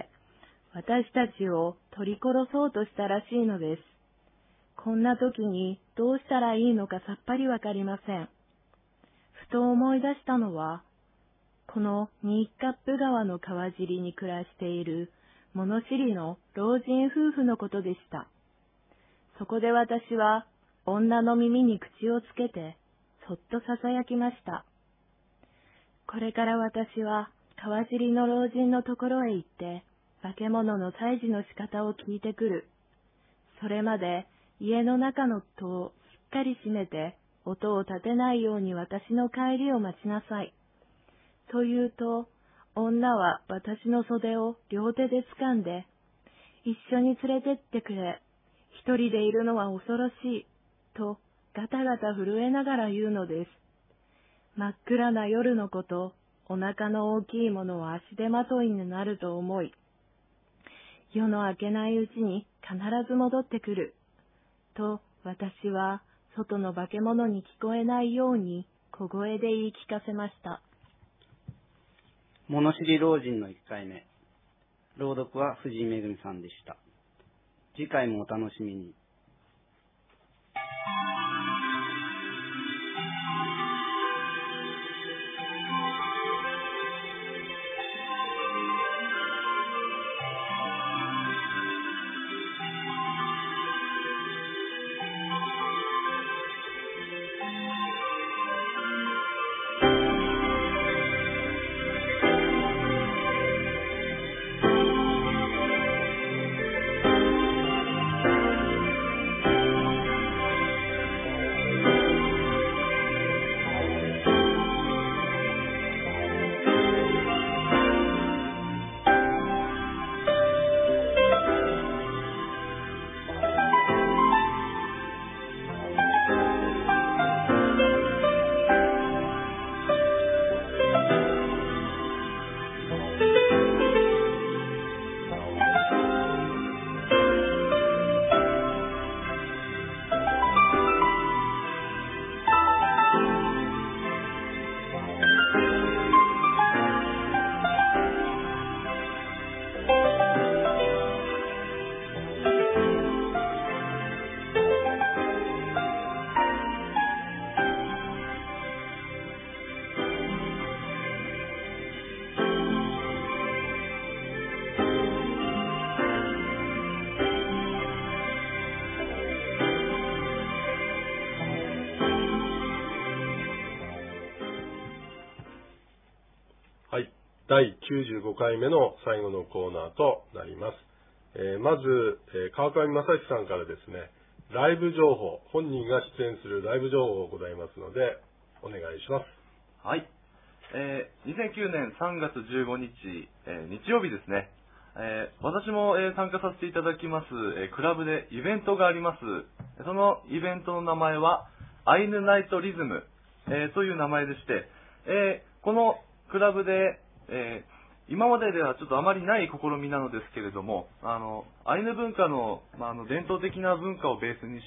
私たちを取り殺そうとしたらしいのです。こんな時にどうしたらいいのかさっぱりわかりません。ふと思い出したのは、このニーカップ川の川尻に暮らしている物知りの老人夫婦のことでした。そこで私は女の耳に口をつけてそっと囁きました。これから私は川尻の老人のところへ行って化け物の退治の仕方を聞いてくる。それまで家の中の戸をしっかり閉めて音を立てないように私の帰りを待ちなさい。と言うと、女は私の袖を両手で掴んで、一緒に連れてってくれ。一人でいるのは恐ろしい。とガタガタ震えながら言うのです。真っ暗な夜のこと、お腹の大きいものは足手まといになると思い、夜の明けないうちに必ず戻ってくる。と私は外の化け物に聞こえないように小声で言い聞かせました。 物知り老人の1回目。朗読は藤井めぐみさんでした。次回もお楽しみに。 第95回目の最後のコーナーとなります。まず、川上正史さんからですね、ライブ情報、本人が出演するライブ情報ございますので、お願いします。 はい。2009年3月15日、日曜日ですね。私も、参加させていただきます、クラブでイベントがあります。そのイベントの名前は、アイヌナイトリズム、という名前でして、このクラブで、今までではちょっとあまりない試みなのですけれども、アイヌ文化の、伝統的な文化をベースにして、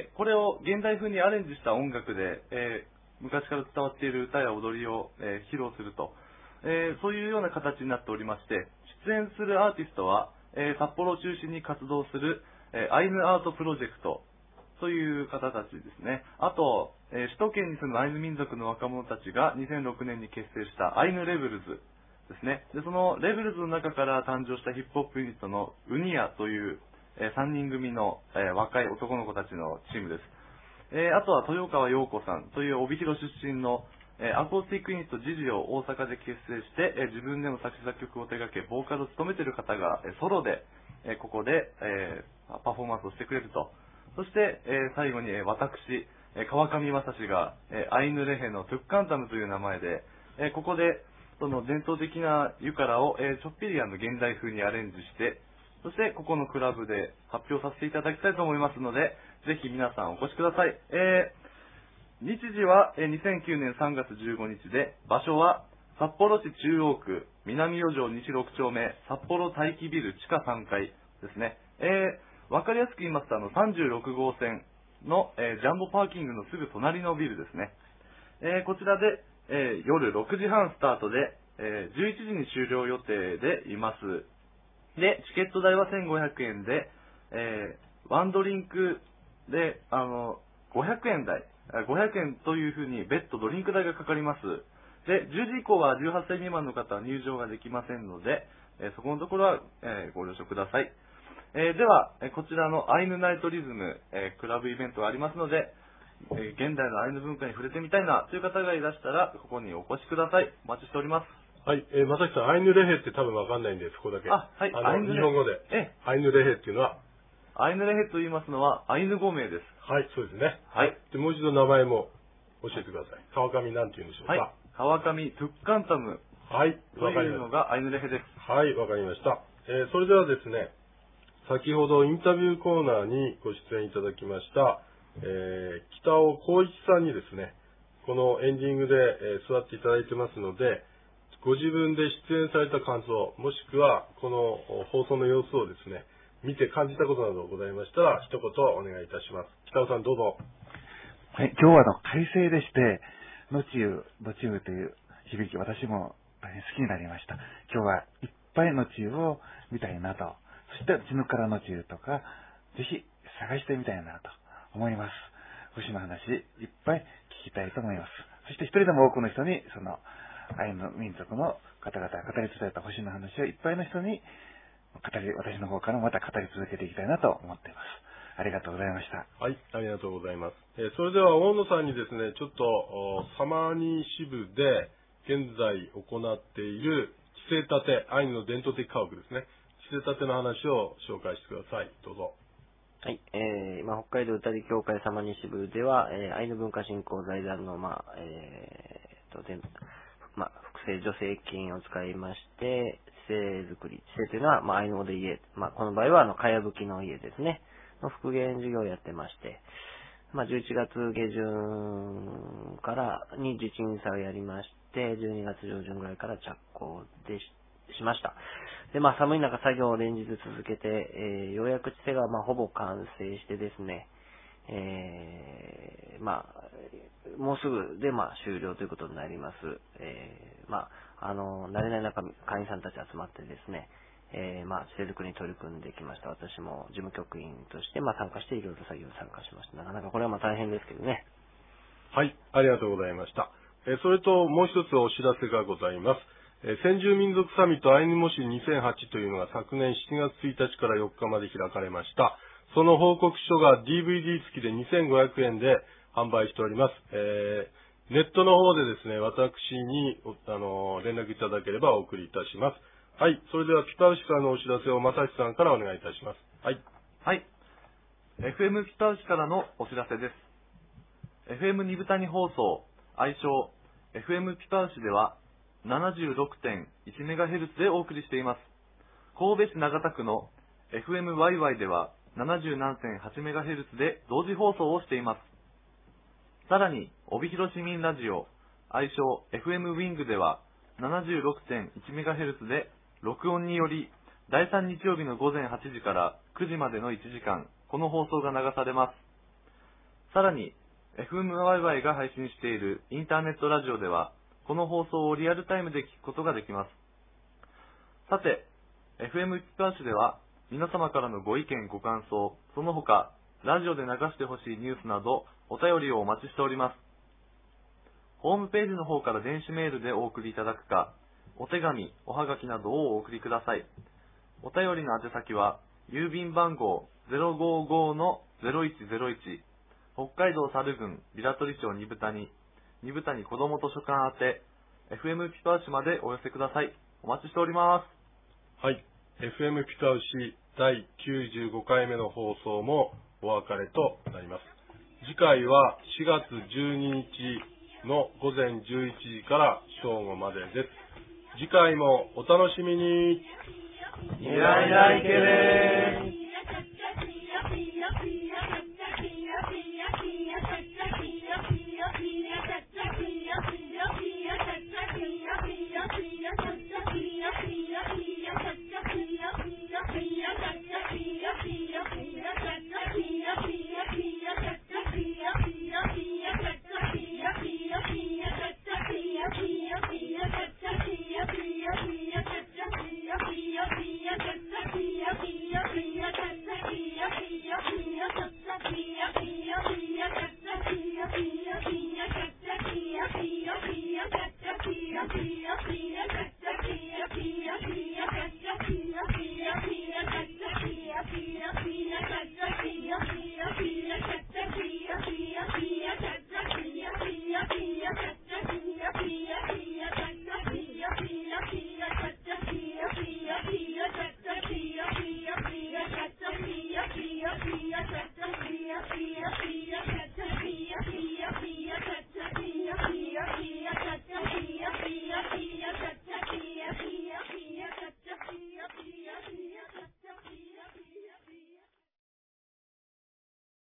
これを現代風にアレンジした音楽で、昔から伝わっている歌や踊りを、披露すると、そういうような形になっておりまして、出演するアーティストは、札幌を中心に活動する、アイヌアートプロジェクトという方たちですね。あと、首都圏に住むアイヌ民族の若者たちが2006年に結成したアイヌレベルズですね。で、そのレベルズの中から誕生したヒップホップユニットのウニアという、3人組の、若い男の子たちのチームです。あとは豊川陽子さんという帯広出身の、アコースティックユニットジジを大阪で結成して、自分でも作詞作曲を手掛け、ボーカルを務めている方が、ソロで、ここで、パフォーマンスをしてくれると。そして、最後に、私、川上正史が、アイヌレヘのトゥッカンタムという名前で、ここで、その伝統的なユカラを、ちょっぴり現代風にアレンジして、そしてここのクラブで発表させていただきたいと思いますので、ぜひ皆さんお越しください。日時は2009年3月15日で、場所は札幌市中央区南四条西6丁目札幌大気ビル地下3階ですね。わかりやすく言いますと36号線の、ジャンボパーキングのすぐ隣のビルですね。こちらで、夜6時半スタートで、11時に終了予定でいます。で、チケット代は1500円で、ワンドリンクで、500円というふうに別途ドリンク代がかかります。で、10時以降は18歳未満の方は入場ができませんので、そこのところは、ご了承ください。では、こちらのアイヌナイトリズム、クラブイベントがありますので、現代のアイヌ文化に触れてみたいなという方がいらしたら、ここにお越しください。お待ちしております。 はい、正木さん、アイヌレヘって多分わかんないんで、そこだけ。 はい、 日本語で。アイヌレヘっていうのはアイヌレヘと言いますのは、アイヌ語名です。 はい、そうですね。 はい。 で、もう一度名前も教えてください。川上なんて言うんでしょうか。 はい。川上トゥッカンタム。 はい。 というのがアイヌレヘです。 はい、わかりました。それではですね、先ほどインタビューコーナーにご出演いただきました、北尾光一さんにですね、このエンディングで、座っていただいてますので、ご自分で出演された感想、もしくはこの放送の様子をですね、見て感じたことなどございましたら、一言お願いいたします。北尾さんどうぞ。 はい、今日は快晴でして、のちゆという響き、私も大変好きになりました。今日はいっぱいのちゆを見たいなと。そして、ちぬからのちゆとか、ぜひ探してみたいなと思います。星の話、いっぱい聞きたいと思います。そして一人でも多くの人に、その、アイヌ民族の方々が語り伝えた星の話をいっぱいの人に私の方からまた語り続けていきたいなと思っています。ありがとうございました。 はい、ありがとうございます。それでは大野さんにですね、ちょっとサマーニ支部で現在行っている着せたて、アイヌの伝統的家屋ですね。着せたての話を紹介してください。どうぞ。 はい、今北海道歌り協会サマーニ支部では、アイヌ文化振興財団の複製助成金を使いまして、地勢作り。地勢というのは、アイヌ語で家。この場合は、かやぶきの家ですね。の復元事業をやってまして、11月下旬からに地鎮祭をやりまして、12月上旬ぐらいから着工しました。で、寒い中作業を連日続けて、ようやく地勢が、ほぼ完成してですね、もうすぐで、終了ということになります。慣れない中、会員さんたち集まってですね、地勢作りに取り組んできました。私も事務局員として、参加していろいろ作業に参加しました。なかなかこれは大変ですけどね。 はい、ありがとうございました。それともう一つお知らせがございます。先住民族サミットアイヌモシ2008というのが昨年7月1日から4日まで開かれました。その報告書が DVD 付きで2500円で販売しております。 ネットの方でですね、私に連絡いただければお送りいたします。はい。それではピパウシからのお知らせを正志さんからお願いいたします。はい。 はい。FM ピパウシからのお知らせです。FM 二部谷放送、愛称 FM ピパウシでは 76.1MHz でお送りしています。神戸市長田区の FM ワイワイでは 77.8MHz で同時放送をしています。さらに、帯広市民ラジオ、愛称 FM ウィングでは 76.1MHz で録音により第3日曜日の午前8時から9時までの1時間、この放送が流されます。さらに、FM ワイワイが配信しているインターネットラジオでは、この放送をリアルタイムで聞くことができます。さて、FM ピパウシでは、皆様からのご意見ご感想、その他、ラジオで流してほしいニュースなど、お便りをお待ちしております。ホームページの方から電子メールでお送りいただくか、お手紙、おはがきなどをお送りください。お便りの宛先は、郵便番号 055-0101、北海道猿郡平取町二部谷子ども図書館宛て、FM ピパウシまでお寄せください。お待ちしております。 はい。FM ピパウシ第95回目の放送もお別れとなります。次回は4月12日の午前11時から正午までです。次回もお楽しみに。 いらいらいけれー。